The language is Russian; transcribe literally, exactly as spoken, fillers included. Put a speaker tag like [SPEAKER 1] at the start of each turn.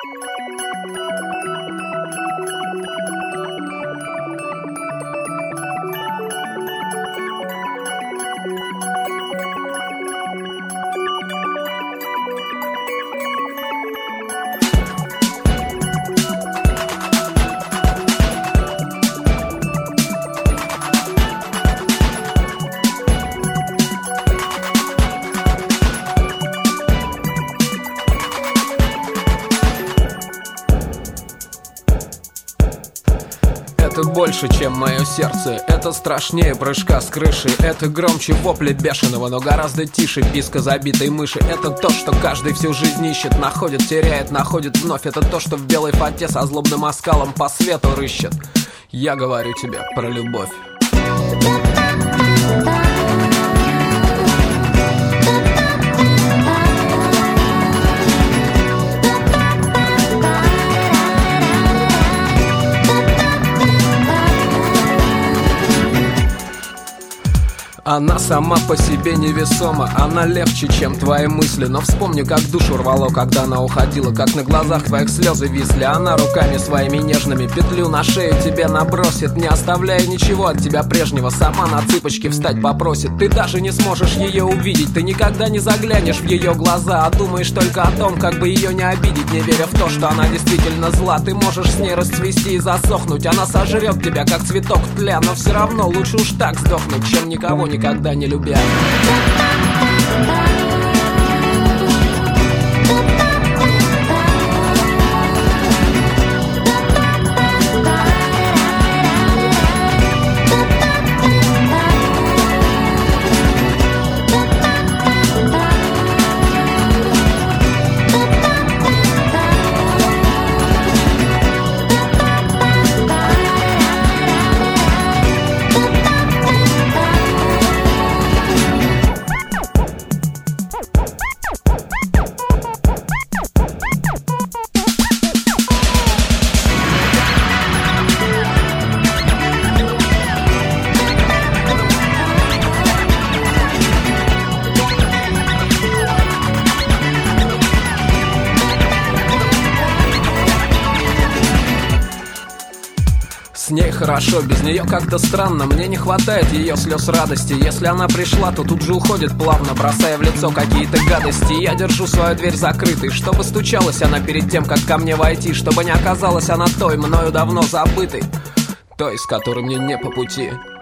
[SPEAKER 1] Это больше, чем мое сердце. Это страшнее прыжка с крыши. Это громче вопля бешеного, но гораздо тише писка забитой мыши. Это то, что каждый всю жизнь ищет, находит, теряет, находит вновь. Это то, что в белой фате со злобным оскалом по свету рыщет. Я говорю тебе про любовь. Она сама по себе невесома, она легче, чем твои мысли. Но вспомни, как душу рвало, когда она уходила, как на глазах твоих слезы висли. Она руками своими нежными петлю на шею тебе набросит, не оставляя ничего от тебя прежнего. Сама на цыпочки встать попросит. Ты даже не сможешь ее увидеть, ты никогда не заглянешь в ее глаза, а думаешь только о том, как бы ее не обидеть, не веря в то, что она действительно зла. Ты можешь с ней расцвести и засохнуть, она сожрет тебя, как цветок тля. Но все равно лучше уж так сдохнуть, чем никого никогда не любя. С ней хорошо, без нее как-то странно. Мне не хватает ее слез радости. Если она пришла, то тут же уходит плавно, бросая в лицо какие-то гадости. Я держу свою дверь закрытой, чтобы стучалась она перед тем, как ко мне войти, чтобы не оказалась она той, мною давно забытой, той, с которой мне не по пути.